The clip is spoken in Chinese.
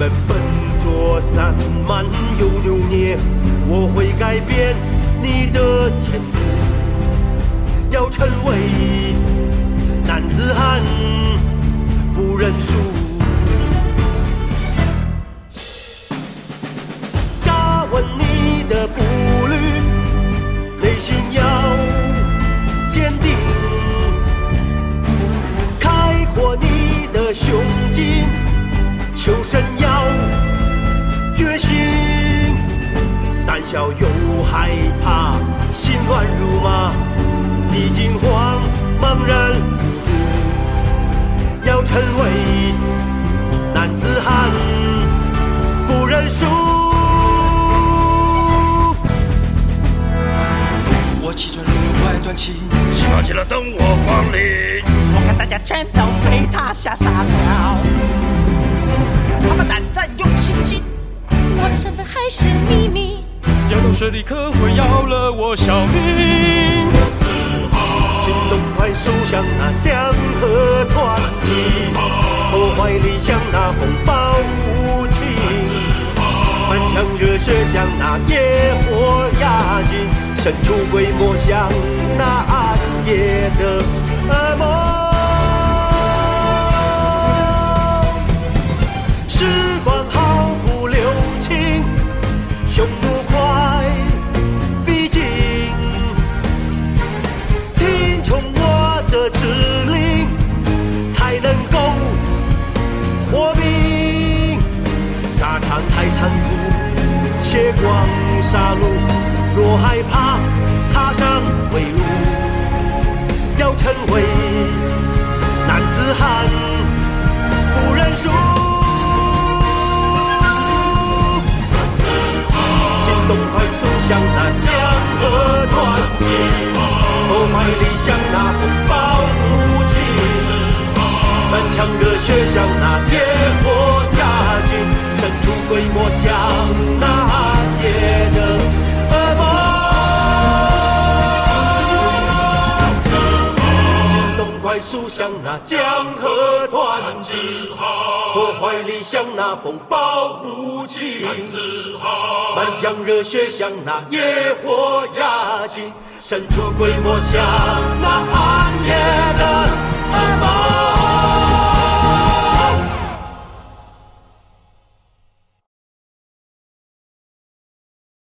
们笨拙散漫又扭捏，我会改变你的前途，要成为男子汉不认输。加稳你的步履，内心要坚定，开阔你的胸襟，求生要决心，胆小又害怕，心乱如麻，你惊慌茫然无助，要成为男子汉不认输。 我气喘如牛快断气， 起跑起了等我光临。 我看大家全都被他吓傻了，他们胆战又心惊， 我的身份还是秘密， 交通水立刻会要了我小命。 行动快速像那江河湍急，破坏理想那风暴无情，满腔热血像那野火压境，神出鬼没像那暗夜的噩梦。时光毫不留情，匈奴快逼近，听从我的指令，才能够活命。沙场太残酷，血光杀戮，若害怕踏上归路，要成为男子汉不认输。行动快速像那江河湍急，破坏理想那风暴无情，满腔热血像那野火压境，神出鬼没像那暗夜的噩梦。行动快速像那江河湍急，破坏理想那风暴无情，满腔热血像那野火压境，神出鬼没像那暗夜的噩梦。